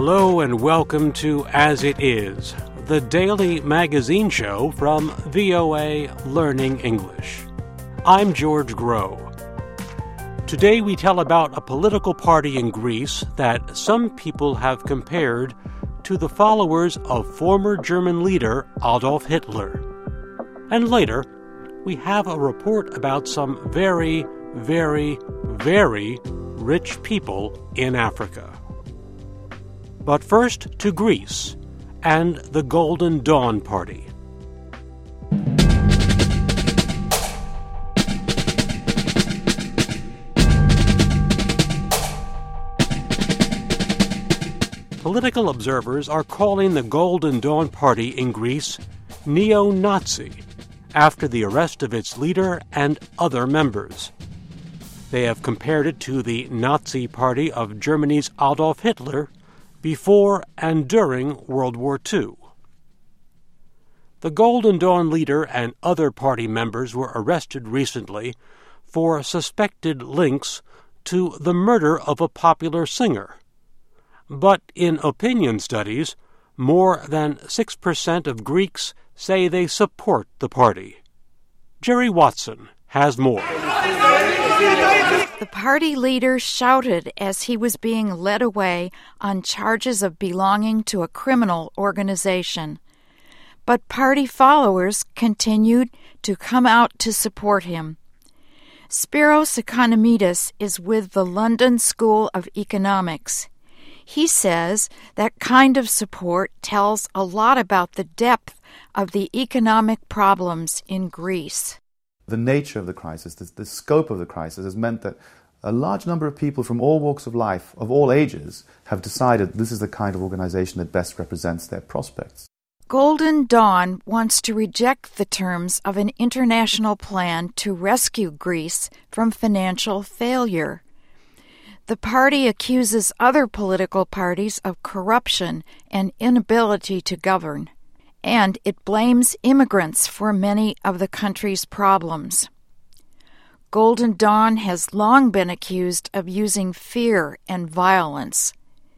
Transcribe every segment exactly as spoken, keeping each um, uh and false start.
Hello and welcome to As It Is, the daily magazine show from V O A Learning English. I'm George Groh. Today we tell about a political party in Greece that some people have compared to the followers of former German leader Adolf Hitler. And later, we have a report about some very, very, very rich people in Africa. But first to Greece and the Golden Dawn Party. Political observers are calling the Golden Dawn Party in Greece neo-Nazi after the arrest of its leader and other members. They have compared it to the Nazi Party of Germany's Adolf Hitler before and during World War Two. The Golden Dawn leader and other party members were arrested recently for suspected links to the murder of a popular singer. But in opinion studies, more than six percent of Greeks say they support the party. Jerry Watson has more. The party leader shouted as he was being led away on charges of belonging to a criminal organization. But party followers continued to come out to support him. Spiros Economidis is with the London School of Economics. He says that kind of support tells a lot about the depth of the economic problems in Greece. The nature of the crisis, the, the scope of the crisis has meant that a large number of people from all walks of life, of all ages, have decided this is the kind of organization that best represents their prospects. Golden Dawn wants to reject the terms of an international plan to rescue Greece from financial failure. The party accuses other political parties of corruption and inability to govern, and it blames immigrants for many of the country's problems. Golden Dawn has long been accused of using fear and violence.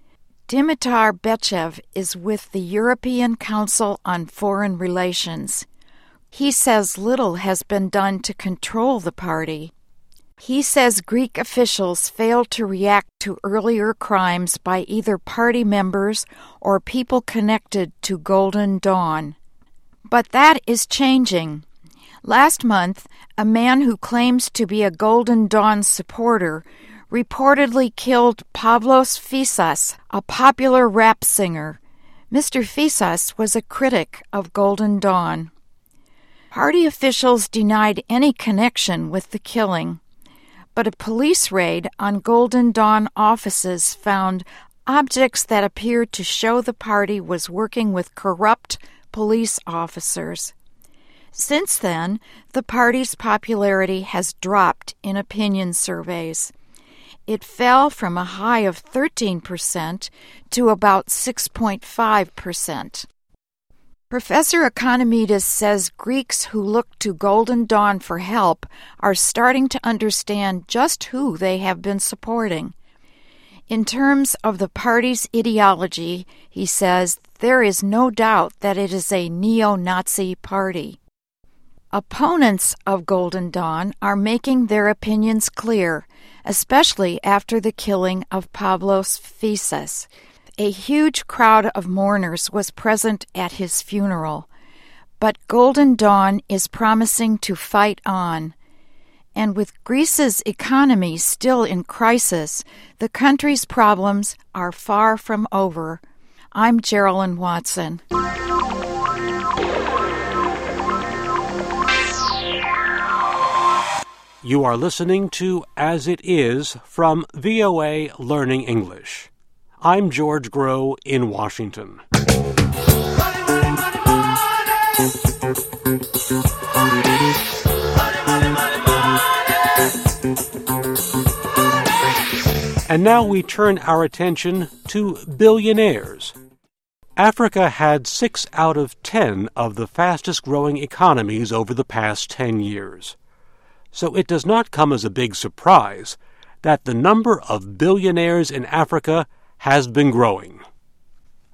Dimitar Bechev is with the European Council on Foreign Relations. He says little has been done to control the party. He says Greek officials failed to react to earlier crimes by either party members or people connected to Golden Dawn. But that is changing. Last month, a man who claims to be a Golden Dawn supporter reportedly killed Pavlos Fyssas, a popular rap singer. Mister Fyssas was a critic of Golden Dawn. Party officials denied any connection with the killing. But a police raid on Golden Dawn offices found objects that appeared to show the party was working with corrupt police officers. Since then, the party's popularity has dropped in opinion surveys. It fell from a high of thirteen percent to about six point five percent. Professor Economidis says Greeks who look to Golden Dawn for help are starting to understand just who they have been supporting. In terms of the party's ideology, he says there is no doubt that it is a neo-Nazi party. Opponents of Golden Dawn are making their opinions clear, especially after the killing of Pavlos Fyssas. A huge crowd of mourners was present at his funeral, but Golden Dawn is promising to fight on. And with Greece's economy still in crisis, the country's problems are far from over. I'm Geraldine Watson. You are listening to As It Is from V O A Learning English. I'm George Groh in Washington. And now we turn our attention to billionaires. Africa had six out of ten of the fastest-growing economies over the past ten years. So it does not come as a big surprise that the number of billionaires in Africa has been growing.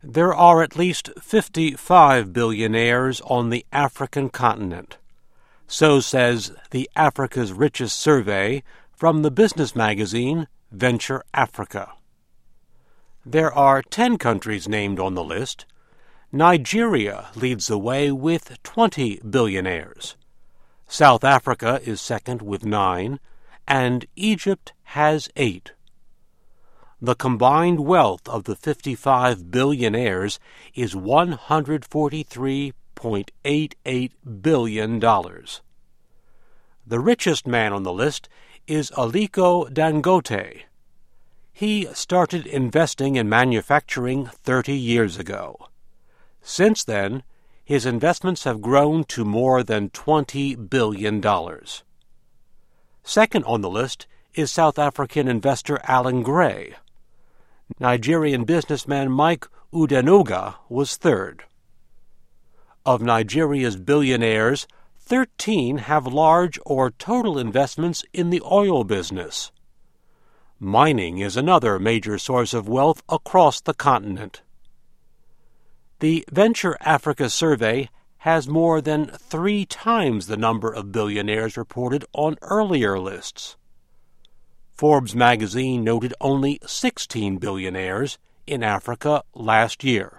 There are at least fifty-five billionaires on the African continent. So says the Africa's Richest survey from the business magazine Venture Africa. There are ten countries named on the list. Nigeria leads the way with twenty billionaires. South Africa is second with nine, and Egypt has eight. The combined wealth of the fifty-five billionaires is one hundred forty-three point eight eight billion dollars. The richest man on the list is Aliko Dangote. He started investing in manufacturing thirty years ago. Since then, his investments have grown to more than twenty billion dollars. Second on the list is South African investor Alan Gray. Nigerian businessman Mike Udenuga was third. Of Nigeria's billionaires, thirteen have large or total investments in the oil business. Mining is another major source of wealth across the continent. The Venture Africa survey has more than three times the number of billionaires reported on earlier lists. Forbes magazine noted only sixteen billionaires in Africa last year.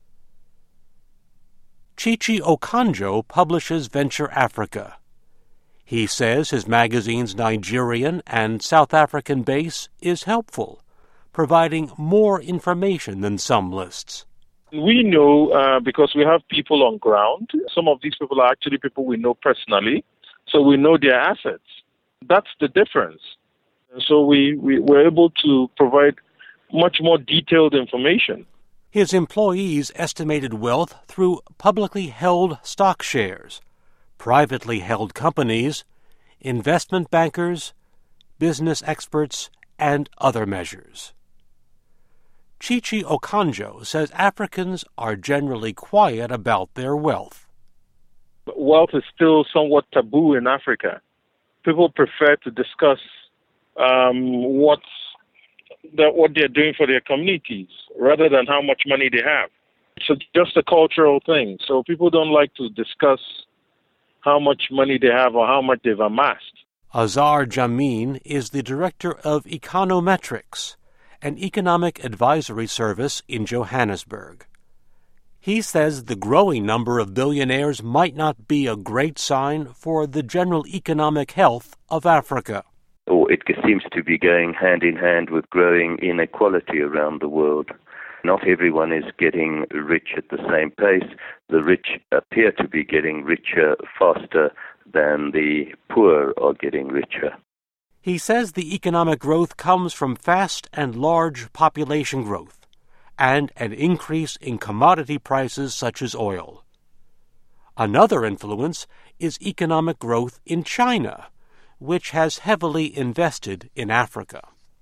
Chichi Okonjo publishes Venture Africa. He says his magazine's Nigerian and South African base is helpful, providing more information than some lists. We know uh, because we have people on ground. Some of these people are actually people we know personally, so we know their assets. That's the difference. And so we, we were able to provide much more detailed information. His employees estimated wealth through publicly held stock shares, privately held companies, investment bankers, business experts, and other measures. Chichi Okonjo says Africans are generally quiet about their wealth. Wealth is still somewhat taboo in Africa. People prefer to discuss um, what's the, what they're doing for their communities rather than how much money they have. It's just a cultural thing. So people don't like to discuss how much money they have or how much they've amassed. Azar Jamin is the director of Econometrics, an economic advisory service in Johannesburg. He says the growing number of billionaires might not be a great sign for the general economic health of Africa. Or it seems to be going hand in hand with growing inequality around the world. Not everyone is getting rich at the same pace. The rich appear to be getting richer faster than the poor are getting richer. He says the economic growth comes from fast and large population growth and an increase in commodity prices such as oil. Another influence is economic growth in China, which has heavily invested in Africa.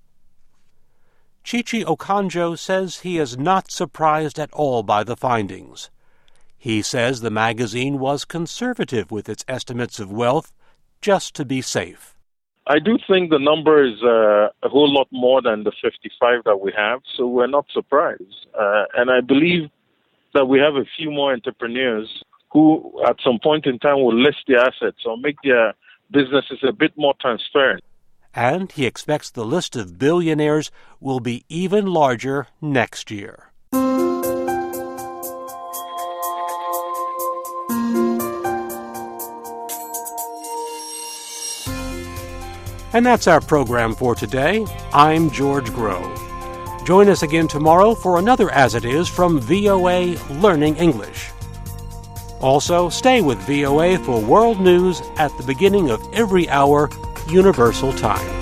Chichi Okonjo says he is not surprised at all by the findings. He says the magazine was conservative with its estimates of wealth just to be safe. I do think the number is uh, a whole lot more than the fifty-five that we have, so we're not surprised. Uh, and I believe that we have a few more entrepreneurs who at some point in time will list their assets or make their businesses a bit more transparent. And he expects the list of billionaires will be even larger next year. And that's our program for today. I'm George Grove. Join us again tomorrow for another As It Is from V O A Learning English. Also, stay with V O A for world news at the beginning of every hour, Universal Time.